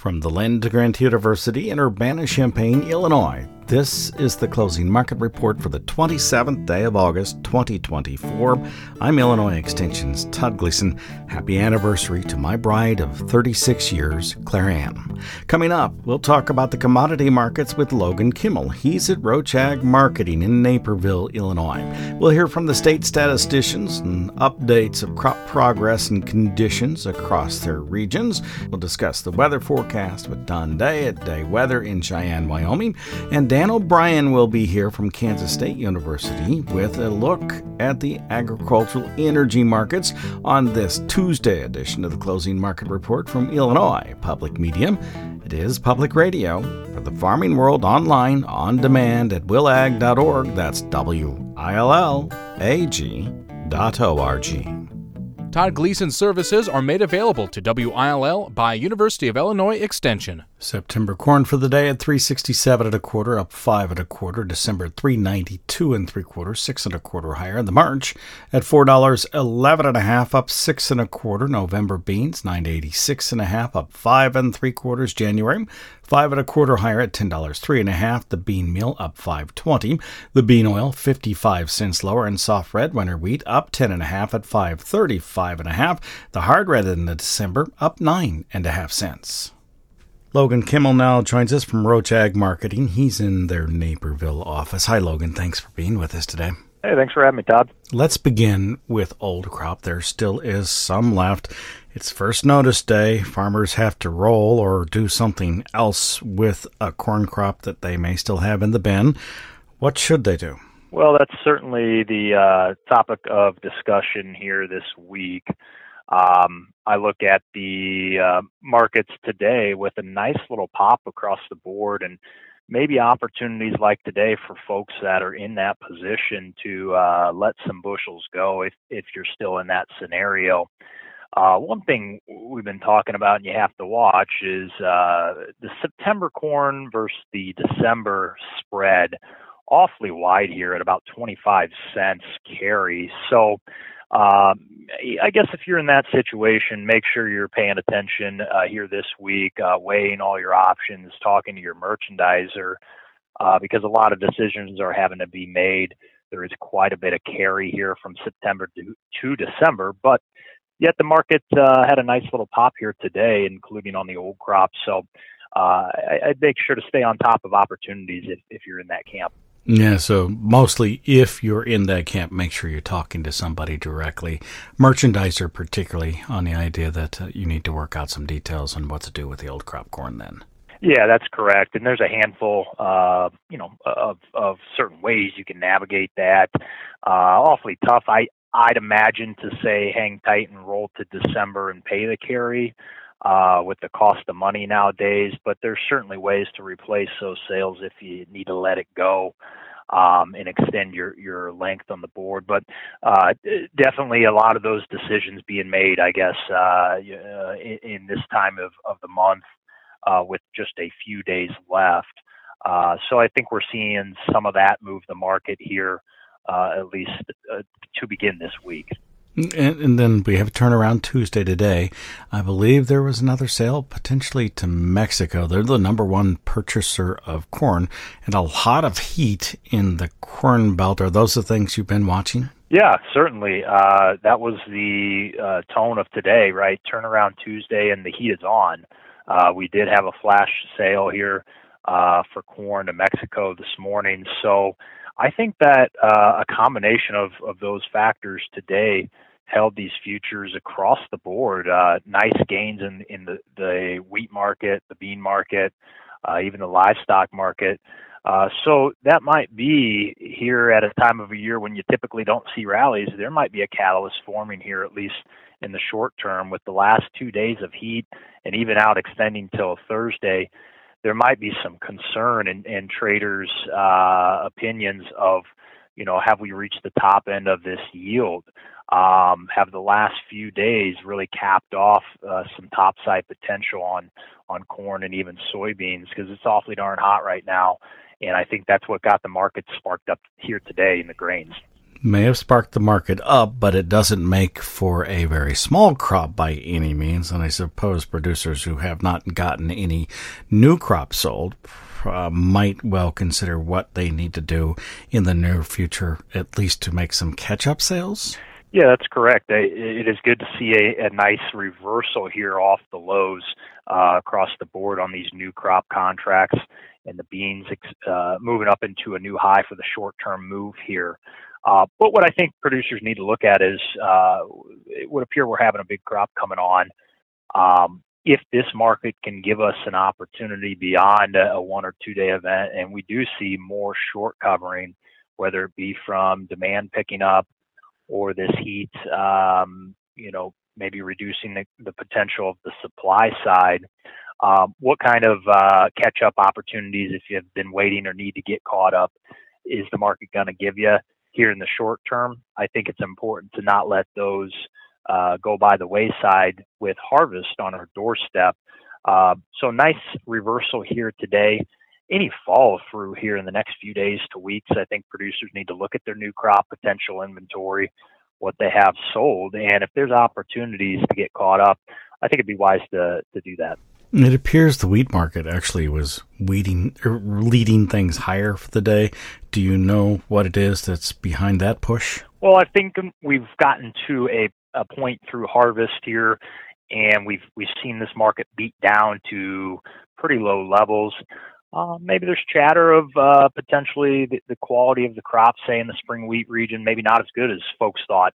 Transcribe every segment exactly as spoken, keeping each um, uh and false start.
From the Land Grant University in Urbana-Champaign, Illinois, this is the Closing Market Report for the twenty-seventh day of August, twenty twenty-four. I'm Illinois Extension's Todd Gleason. Happy anniversary to my bride of thirty-six years, Claire Ann. Coming up, we'll talk about the commodity markets with Logan Kimmel. He's at Roach Ag Marketing in Naperville, Illinois. We'll hear from the state statisticians and updates of crop progress and conditions across their regions. We'll discuss the weather forecast with Don Day at Day Weather in Cheyenne, Wyoming. And Dan O'Brien will be here from Kansas State University with a look at the agricultural energy markets on this Tuesday edition of the Closing Market Report from Illinois Public Media. It is public radio for the farming world online, on demand at will ag dot org. That's W I L L A G dot O R G. Todd Gleason services are made available to W I L L by University of Illinois Extension. September corn for the day at three sixty-seven and a quarter, up five and a quarter. December at three ninety-two and three quarters, six and a quarter higher. The March at four dollars eleven and a half, up six and a quarter. November beans nine eighty-six and a half, up five and three quarters. January five and a quarter higher at ten dollars three and a half. The bean meal up five twenty. The bean oil fifty-five cents lower, and soft red winter wheat up ten and a half at five thirty-five and a half. The hard red in the December up nine and a half cents. Logan Kimmel now joins us from Roach Ag Marketing. He's in their Naperville office. Hi, Logan. Thanks for being with us today. Hey, thanks for having me, Todd. Let's begin with old crop. There still is some left. It's first notice day. Farmers have to roll or do something else with a corn crop that they may still have in the bin. What should they do? Well, that's certainly the uh, topic of discussion here this week. Um, I look at the uh, markets today with a nice little pop across the board, and maybe opportunities like today for folks that are in that position to uh, let some bushels go if, if you're still in that scenario. Uh, one thing we've been talking about and you have to watch is uh, the September corn versus the December spread, awfully wide here at about twenty-five cents carry. So um, I guess if you're in that situation, make sure you're paying attention uh, here this week, uh, weighing all your options, talking to your merchandiser, uh, because a lot of decisions are having to be made. There is quite a bit of carry here from September to, to December, but yet the market uh, had a nice little pop here today, including on the old crop. So uh, I, I'd make sure to stay on top of opportunities if, if you're in that camp. Yeah, so mostly if you're in that camp, make sure you're talking to somebody directly. Merchandiser particularly, on the idea that uh, you need to work out some details on what to do with the old crop corn then. Yeah, that's correct. And there's a handful, uh, you know, of, of certain ways you can navigate that. Uh, awfully tough, I, I'd imagine, to say hang tight and roll to December and pay the carry uh, with the cost of money nowadays. But there's certainly ways to replace those sales if you need to let it go um, and extend your, your length on the board. But uh, definitely a lot of those decisions being made, I guess, uh, in, in this time of, of the month uh, with just a few days left. Uh, so I think we're seeing some of that move the market here, uh, at least uh, to begin this week. And, and then we have a turnaround Tuesday today. I believe there was another sale potentially to Mexico. They're the number one purchaser of corn, and a lot of heat in the corn belt. Are those the things you've been watching? Yeah, certainly. Uh, that was the uh, tone of today, right? Turnaround Tuesday, and the heat is on. Uh, we did have a flash sale here uh, for corn to Mexico this morning. So I think that uh, a combination of, of those factors today held these futures across the board. Uh, nice gains in, in the, the wheat market, the bean market, uh, even the livestock market. Uh, so that might be here at a time of a year when you typically don't see rallies. There might be a catalyst forming here, at least in the short term, with the last two days of heat and even out extending till Thursday. There might be some concern in, in traders' uh, opinions of, you know, have we reached the top end of this yield? Um, have the last few days really capped off uh, some topside potential on, on corn and even soybeans, because it's awfully darn hot right now. And I think that's what got the market sparked up here today in the grains. may have sparked the market up, but it doesn't make for a very small crop by any means. And I suppose producers who have not gotten any new crop sold uh, might well consider what they need to do in the near future, at least to make some catch-up sales. Yeah, that's correct. It is good to see a, a nice reversal here off the lows uh, across the board on these new crop contracts, and the beans uh, moving up into a new high for the short-term move here. Uh, but what I think producers need to look at is uh, it would appear we're having a big crop coming on. Um, if this market can give us an opportunity beyond a, a one or two day event, and we do see more short covering, whether it be from demand picking up or this heat, um, you know, maybe reducing the, the potential of the supply side. Um, what kind of uh, catch-up opportunities, if you have been waiting or need to get caught up, is the market going to give you here in the short term? I think it's important to not let those uh, go by the wayside with harvest on our doorstep. Uh, so nice reversal here today. Any follow through here in the next few days to weeks, I think producers need to look at their new crop potential inventory, what they have sold, and if there's opportunities to get caught up, I think it'd be wise to to do that. It appears the wheat market actually was leading, er, leading things higher for the day. Do you know what it is that's behind that push? Well, I think we've gotten to a, a point through harvest here, and we've we've seen this market beat down to pretty low levels. Uh, maybe there's chatter of uh, potentially the, the quality of the crop, say in the spring wheat region, maybe not as good as folks thought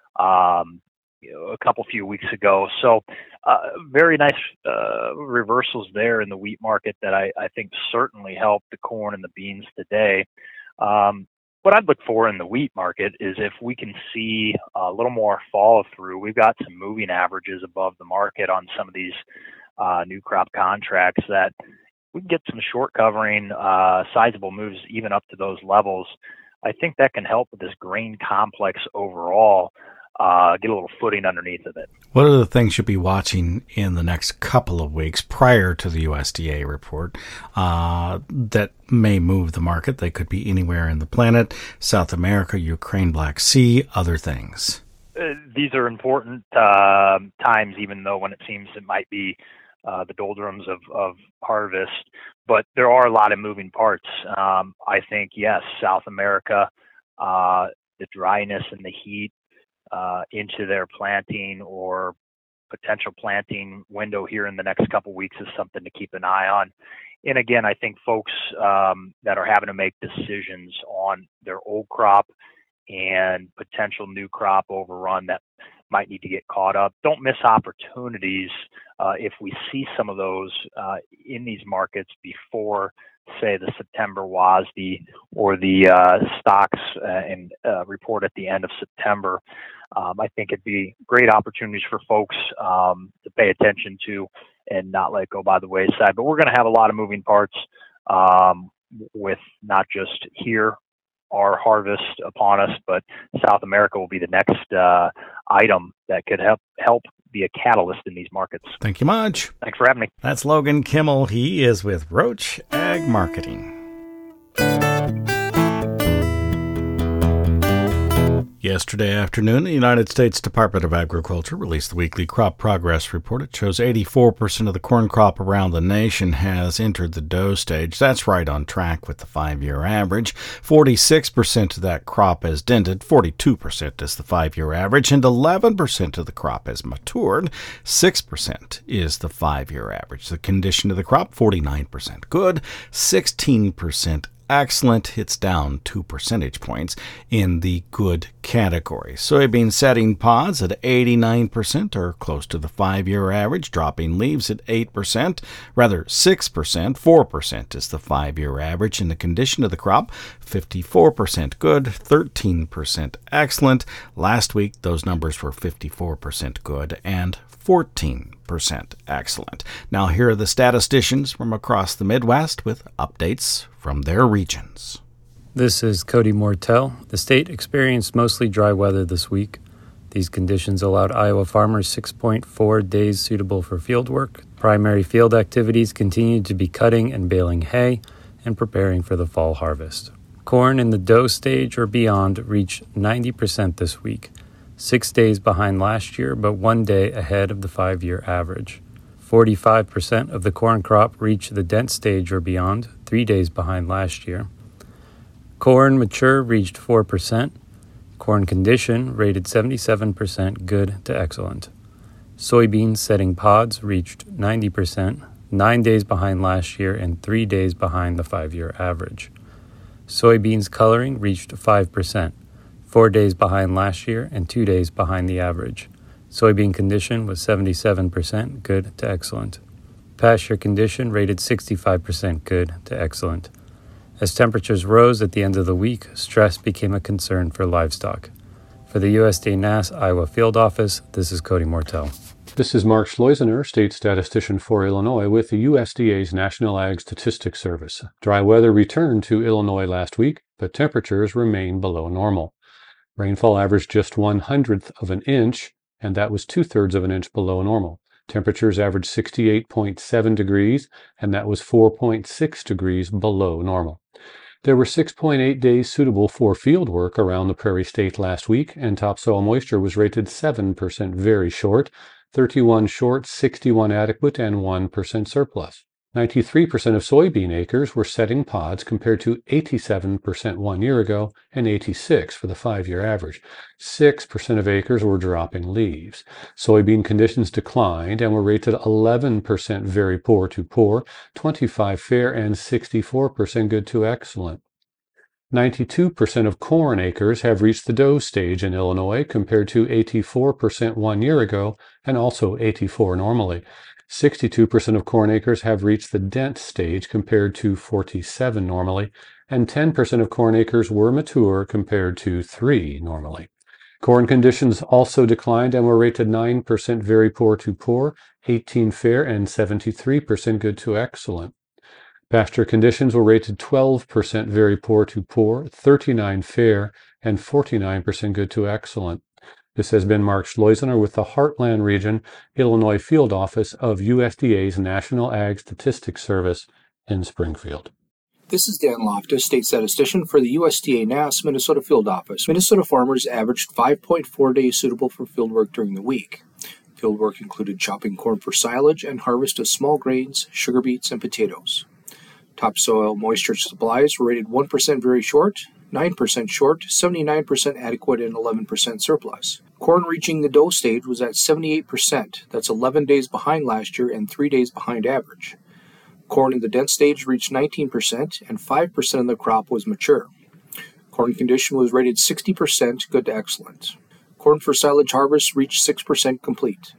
um, you know, a couple few weeks ago. So uh, very nice uh, reversals there in the wheat market that I, I think certainly helped the corn and the beans today. Um, what I'd look for in the wheat market is if we can see a little more follow through. We've got some moving averages above the market on some of these uh, new crop contracts that we can get some short covering, uh, sizable moves even up to those levels. I think that can help with this grain complex overall, uh, get a little footing underneath of it. What are the things you'll be watching in the next couple of weeks prior to the U S D A report uh, that may move the market? They could be anywhere in the planet, South America, Ukraine, Black Sea, other things. Uh, these are important uh, times, even though when it seems it might be Uh, the doldrums of, of harvest, but there are a lot of moving parts. Um, I think, yes, South America, uh, the dryness and the heat uh, into their planting or potential planting window here in the next couple weeks is something to keep an eye on. And again, I think folks um, that are having to make decisions on their old crop and potential new crop overrun that might need to get caught up. Don't miss opportunities uh, if we see some of those uh, in these markets before, say, the September W A S D or the uh, stocks uh, and uh, report at the end of September. Um, I think it'd be great opportunities for folks um, to pay attention to and not let go by the wayside. But we're going to have a lot of moving parts um, with not just here, our harvest upon us, but South America will be the next uh, item that could help help be a catalyst in these markets. Thank you much. Thanks for having me. That's Logan Kimmel. He is with Roach Ag Marketing. Yesterday afternoon, the United States Department of Agriculture released the weekly crop progress report. It shows eighty-four percent of the corn crop around the nation has entered the dough stage. That's right on track with the five-year average. forty-six percent of that crop has dented, forty-two percent is the five-year average, and eleven percent of the crop has matured. six percent is the five-year average. The condition of the crop, forty-nine percent good, sixteen percent excellent. It's down two percentage points in the good category. Soybean setting pods at eighty-nine percent or close to the five-year average. Dropping leaves at eight percent, rather six percent. four percent is the five-year average. In the condition of the crop, fifty-four percent good, thirteen percent excellent. Last week, those numbers were fifty-four percent good and fourteen percent excellent. Now here are the statisticians from across the Midwest with updates from their regions. This is Cody Mortel. The state experienced mostly dry weather this week. These conditions allowed Iowa farmers six point four days suitable for field work. Primary field activities continued to be cutting and baling hay and preparing for the fall harvest. Corn in the dough stage or beyond reached ninety percent this week, six days behind last year, but one day ahead of the five-year average. forty-five percent of the corn crop reached the dent stage or beyond, three days behind last year. Corn mature reached four percent. Corn condition rated seventy-seven percent good to excellent. Soybeans setting pods reached ninety percent, nine days behind last year and three days behind the five-year average. Soybeans coloring reached five percent, four days behind last year and two days behind the average. Soybean condition was seventy-seven percent good to excellent. Pasture condition rated sixty-five percent good to excellent. As temperatures rose at the end of the week, stress became a concern for livestock. For the U S D A N A S Iowa Field Office, this is Cody Mortel. This is Mark Schleusiner, State Statistician for Illinois with the U S D A's National Ag Statistics Service. Dry weather returned to Illinois last week, but temperatures remain below normal. Rainfall averaged just one hundredth of an inch, and that was two-thirds of an inch below normal. Temperatures averaged sixty-eight point seven degrees, and that was four point six degrees below normal. There were six point eight days suitable for field work around the Prairie State last week, and topsoil moisture was rated seven percent very short, thirty-one short, sixty-one adequate, and one percent surplus. ninety-three percent of soybean acres were setting pods compared to eighty-seven percent one year ago and eighty-six for the five-year average. six percent of acres were dropping leaves. Soybean conditions declined and were rated eleven percent very poor to poor, twenty-five fair, and sixty-four percent good to excellent. ninety-two percent of corn acres have reached the dough stage in Illinois compared to eighty-four percent one year ago and also eighty-four normally. sixty-two percent of corn acres have reached the dent stage compared to forty-seven normally, and ten percent of corn acres were mature compared to three normally. Corn conditions also declined and were rated nine percent very poor to poor, eighteen fair, and seventy-three percent good to excellent. Pasture conditions were rated twelve percent very poor to poor, thirty-nine fair, and forty-nine percent good to excellent. This has been Mark Schleusiner with the Heartland Region, Illinois Field Office of U S D A's National Ag Statistics Service in Springfield. This is Dan Loftus, State Statistician for the U S D A N A S Minnesota Field Office. Minnesota farmers averaged five point four days suitable for fieldwork during the week. Fieldwork included chopping corn for silage and harvest of small grains, sugar beets, and potatoes. Topsoil moisture supplies were rated one percent very short, nine percent short, seventy-nine percent adequate, and eleven percent surplus. Corn reaching the dough stage was at seventy-eight percent. That's eleven days behind last year and three days behind average. Corn in the dent stage reached nineteen percent, and five percent of the crop was mature. Corn condition was rated sixty percent good to excellent. Corn for silage harvest reached six percent complete.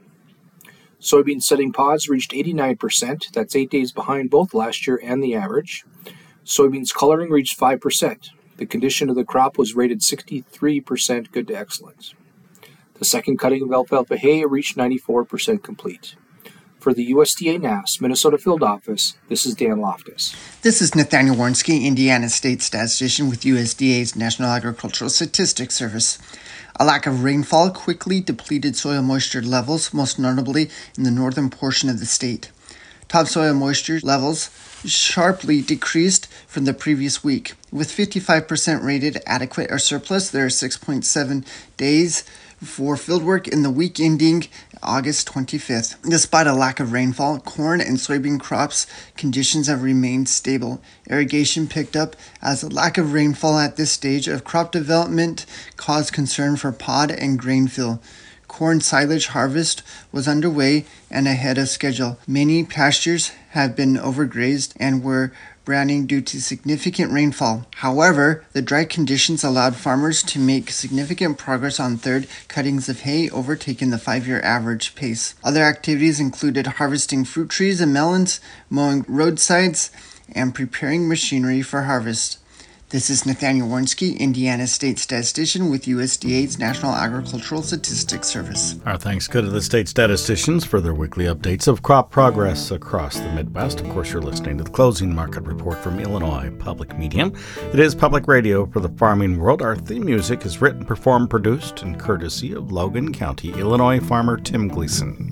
Soybean setting pods reached eighty-nine percent. That's eight days behind both last year and the average. Soybeans coloring reached five percent. The condition of the crop was rated sixty-three percent good to excellent. The second cutting of alfalfa hay reached ninety-four percent complete. For the U S D A N A S Minnesota Field Office, this is Dan Loftus. This is Nathaniel Warnski, Indiana State Statistician with U S D A's National Agricultural Statistics Service. A lack of rainfall quickly depleted soil moisture levels, most notably in the northern portion of the state. Topsoil moisture levels sharply decreased from the previous week. With fifty-five percent rated adequate or surplus, there are six point seven days for fieldwork in the week ending August twenty-fifth. Despite a lack of rainfall, corn and soybean crops conditions have remained stable. Irrigation picked up as a lack of rainfall at this stage of crop development caused concern for pod and grain fill. Corn silage harvest was underway and ahead of schedule. Many pastures have been overgrazed and were branding due to significant rainfall. However, the dry conditions allowed farmers to make significant progress on third cuttings of hay, overtaking the five-year average pace. Other activities included harvesting fruit trees and melons, mowing roadsides, and preparing machinery for harvest. This is Nathaniel Warnski, Indiana State Statistician with U S D A's National Agricultural Statistics Service. Our thanks go to the state statisticians for their weekly updates of crop progress across the Midwest. Of course, you're listening to the Closing Market Report from Illinois Public Media. It is public radio for the farming world. Our theme music is written, performed, produced, and courtesy of Logan County, Illinois farmer Tim Gleason.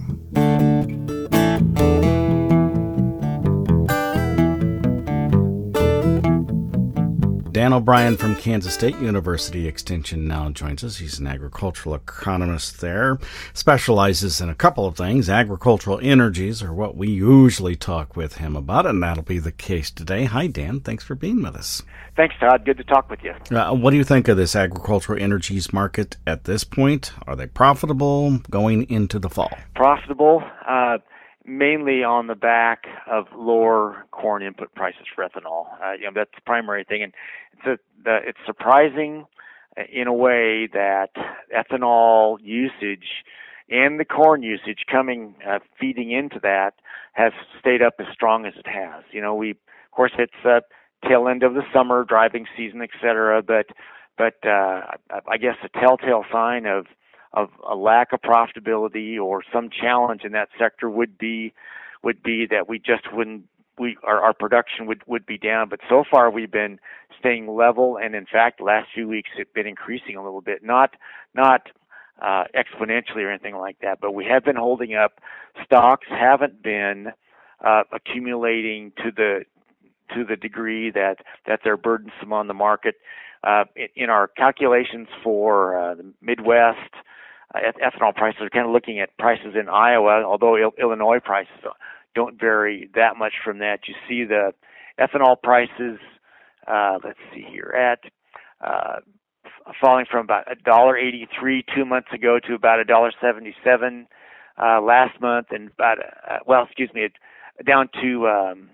Dan O'Brien from Kansas State University Extension now joins us. He's an agricultural economist there, specializes in a couple of things. Agricultural energies are what we usually talk with him about, and that'll be the case today. Hi, Dan. Thanks for being with us. Thanks, Todd. Good to talk with you. Uh, what do you think of this agricultural energies market at this point? Are they profitable going into the fall? Profitable, uh, mainly on the back of lower corn input prices for ethanol. Uh, you know, that's the primary thing, and it's a, the, it's surprising in a way that ethanol usage and the corn usage coming uh, feeding into that has stayed up as strong as it has. You know, we of course it's uh, tail end of the summer driving season, et cetera. But but uh, I guess a telltale sign of of a lack of profitability or some challenge in that sector would be would be that we just wouldn't we our, our production would, would be down. But so far we've been staying level, and in fact the last few weeks it's been increasing a little bit, not not uh, exponentially or anything like that, but we have been holding up. Stocks haven't been uh, accumulating to the to the degree that, that they're burdensome on the market. Uh, in, in our calculations for uh, the Midwest, uh, ethanol prices are kind of looking at prices in Iowa, although Il- Illinois prices don't vary that much from that. You see the ethanol prices, uh, let's see here, at uh, f- falling from about one dollar eighty-three two months ago to about one dollar seventy-seven uh, last month, and about, uh, well, excuse me, down to um,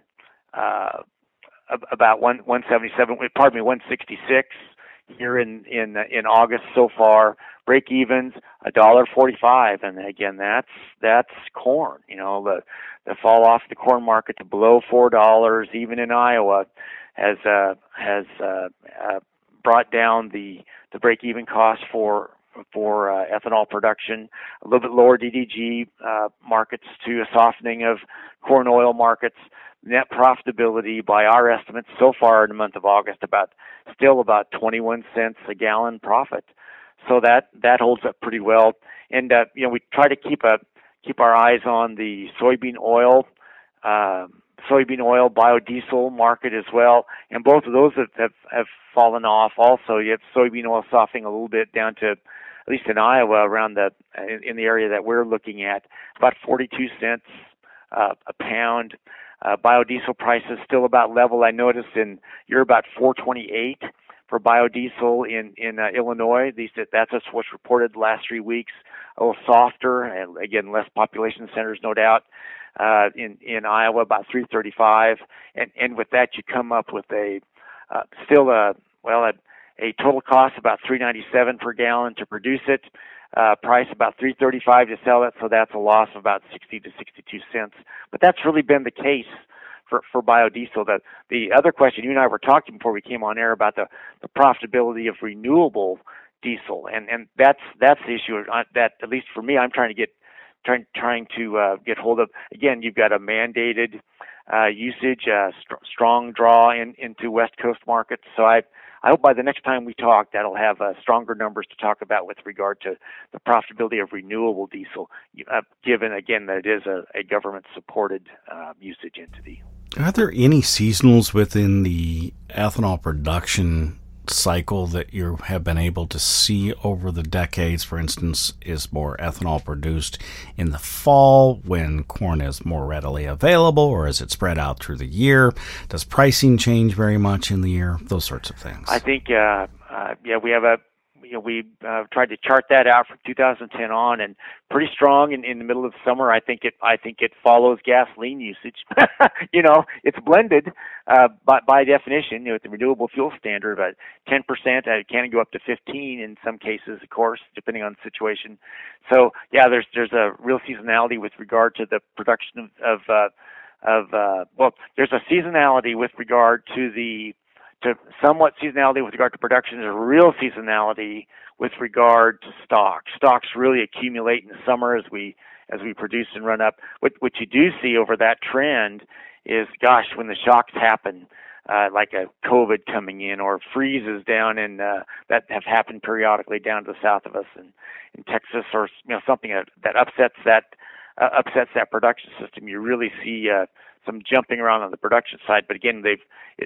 uh, about one one seventy seven. Pardon me, one sixty six here in in in August so far. Break evens a dollar forty five, and again that's that's corn. You know, the the fall off the corn market to below four dollars, even in Iowa, has uh, has uh, uh, brought down the the break even cost for for uh, ethanol production. A little bit lower D D G uh, markets to a softening of corn oil markets. Net profitability by our estimates so far in the month of August about still about twenty-one cents a gallon profit. So that that holds up pretty well. And uh, you know, we try to keep a keep our eyes on the soybean oil uh, soybean oil biodiesel market as well. And both of those have, have have fallen off. Also, you have soybean oil softening a little bit down to, at least in Iowa, around the in, in the area that we're looking at, about forty-two cents uh, a pound. Uh, biodiesel prices still about level. I noticed in you're about four twenty-eight for biodiesel in in uh, Illinois. These that's just what's reported the last three weeks. A little softer, and again less population centers, no doubt. Uh, in in Iowa, about three thirty-five, and and with that you come up with a uh, still a well a, a total cost about three ninety-seven per gallon to produce it. Uh, price about three thirty-five to sell it, so that's a loss of about sixty to sixty-two cents. But that's really been the case for, for biodiesel. The, the other question, you and I were talking before we came on air about the, the profitability of renewable diesel, and, and that's that's the issue that, at least for me, I'm trying to get trying trying to uh, get hold of. Again, you've got a mandated uh, usage, uh, st- strong draw in, into West Coast markets. So I. I hope by the next time we talk, that'll have uh, stronger numbers to talk about with regard to the profitability of renewable diesel, uh, given, again, that it is a, a government-supported uh, usage entity. Are there any seasonals within the ethanol production cycle that you have been able to see over the decades? For instance, is more ethanol produced in the fall when corn is more readily available, or is it spread out through the year? Does pricing change very much in the year? Those sorts of things. I think, uh, uh, yeah, we have a, you know, we uh, tried to chart that out from two thousand ten on, and pretty strong in, in the middle of summer. I think it, I think it follows gasoline usage. You know, it's blended uh, by by definition. You know, with the renewable fuel standard, about ten percent. It can go up to fifteen in some cases, of course, depending on the situation. So, yeah, there's there's a real seasonality with regard to the production of of, uh, of uh, well, there's a seasonality with regard to the to somewhat seasonality with regard to production. There's a real seasonality with regard to stocks. Stocks really accumulate in the summer as we as we produce and run up. What what you do see over that trend is, gosh, when the shocks happen, uh, like a COVID coming in or freezes down in uh, that have happened periodically down to the south of us in, in Texas, or you know something that, that upsets that uh, upsets that production system. You really see uh, some jumping around on the production side. But again, they've it,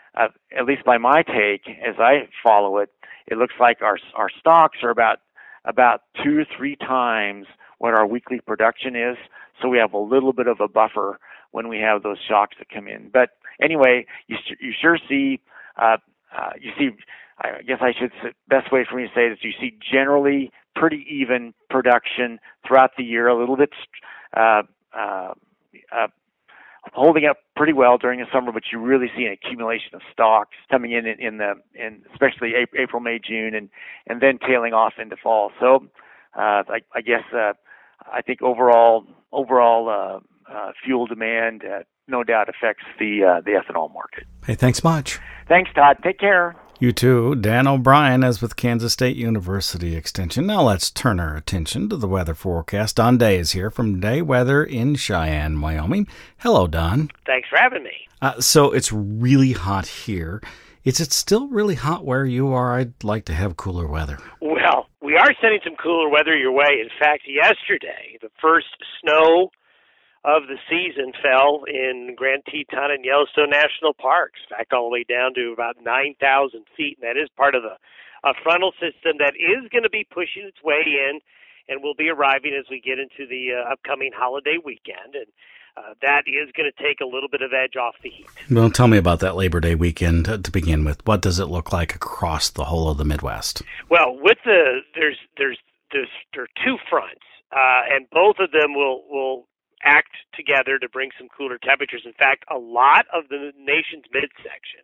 uh, at least by my take, as I follow it, it looks like our our stocks are about about two or three times what our weekly production is. So we have a little bit of a buffer when we have those shocks that come in. But anyway, you you sure see, uh, uh, you see, I guess I should say, best way for me to say it is you see generally pretty even production throughout the year, a little bit uh, uh, uh, holding up pretty well during the summer, but you really see an accumulation of stocks coming in in, in the in especially April, May, June, and and then tailing off into fall. So uh, I, I guess uh, I think overall overall uh, uh, fuel demand uh, no doubt affects the uh, the ethanol market. Hey, thanks much. Thanks, Todd. Take care. You too. Dan O'Brien is with Kansas State University Extension. Now let's turn our attention to the weather forecast. Don Day is here from Day Weather in Cheyenne, Wyoming. Hello, Don. Thanks for having me. Uh, so it's really hot here. Is it still really hot where you are? I'd like to have cooler weather. Well, we are sending some cooler weather your way. In fact, yesterday, the first snow of the season fell in Grand Teton and Yellowstone National Parks. In fact, all the way down to about nine thousand feet. And that is part of a, a frontal system that is going to be pushing its way in and will be arriving as we get into the uh, upcoming holiday weekend. And uh, that is going to take a little bit of edge off the heat. Well, tell me about that Labor Day weekend to, to begin with. What does it look like across the whole of the Midwest? Well, with the there's there's there's there are two fronts, uh, and both of them will will act together to bring some cooler temperatures. In fact, a lot of the nation's midsection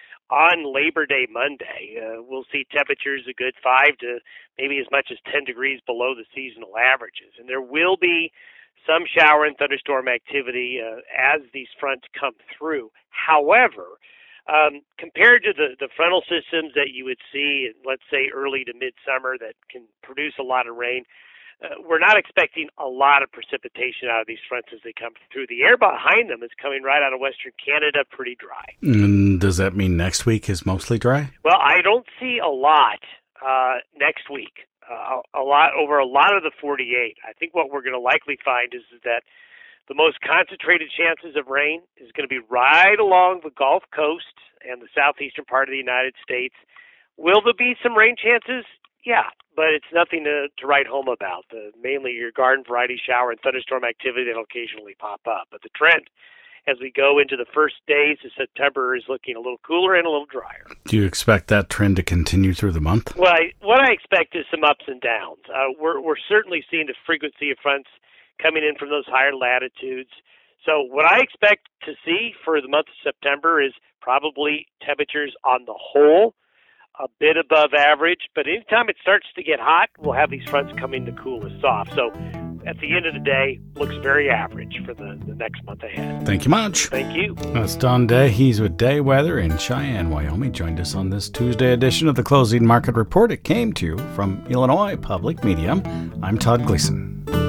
on Labor Day Monday, uh, we'll see temperatures a good five to maybe as much as ten degrees below the seasonal averages. And there will be some shower and thunderstorm activity uh, as these fronts come through. However, um, compared to the, the frontal systems that you would see, let's say early to midsummer, that can produce a lot of rain, Uh, we're not expecting a lot of precipitation out of these fronts as they come through. The air behind them is coming right out of western Canada, pretty dry. And does that mean next week is mostly dry? Well, I don't see a lot uh, next week. Uh, a lot over a lot of the forty-eight. I think what we're going to likely find is that the most concentrated chances of rain is going to be right along the Gulf Coast and the southeastern part of the United States. Will there be some rain chances? Yeah, but it's nothing to, to write home about. The, mainly your garden variety shower and thunderstorm activity that will occasionally pop up. But the trend as we go into the first days of September is looking a little cooler and a little drier. Do you expect that trend to continue through the month? Well, I, what I expect is some ups and downs. Uh, we're, we're certainly seeing the frequency of fronts coming in from those higher latitudes. So what I expect to see for the month of September is probably temperatures on the whole a bit above average, but anytime it starts to get hot, we'll have these fronts coming to cool us off. So at the end of the day, looks very average for the, the next month ahead. Thank you much. Thank you. That's Don Day. He's with Day Weather in Cheyenne, Wyoming. Joined us on this Tuesday edition of the Closing Market Report. It came to you from Illinois Public Media. I'm Todd Gleason.